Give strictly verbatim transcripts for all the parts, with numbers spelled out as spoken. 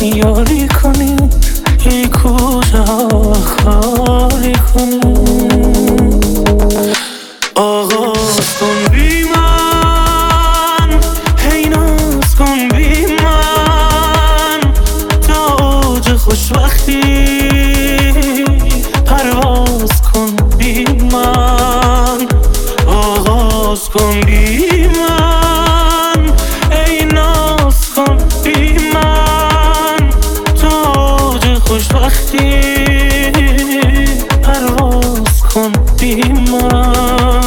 یاری کنی ای کوچه ها خالی کنی. آغاز کن بی من، هی ناز کن بی من، تا اوج خوشبختی پرواز کن بی من. آغاز کن بی من، ای ناز کن بی من، تا اوج خوشبختی پرواز کن بی من.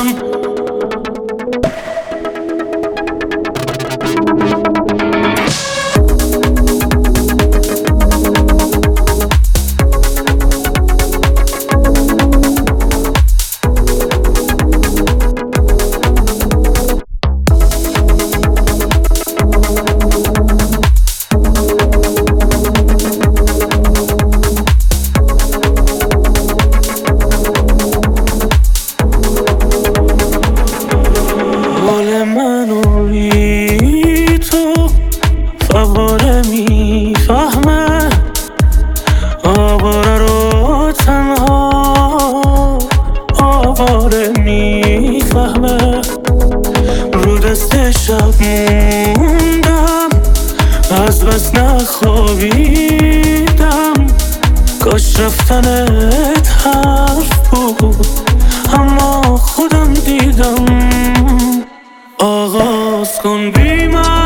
منو بی تو فواره میفهمه، آواره رو تنها آواره میفهمه. رو دست شب موندم از بس نخوابیدم، کاش رفتنت حرف بود اما خودم دیدم. آغاز کن بی من،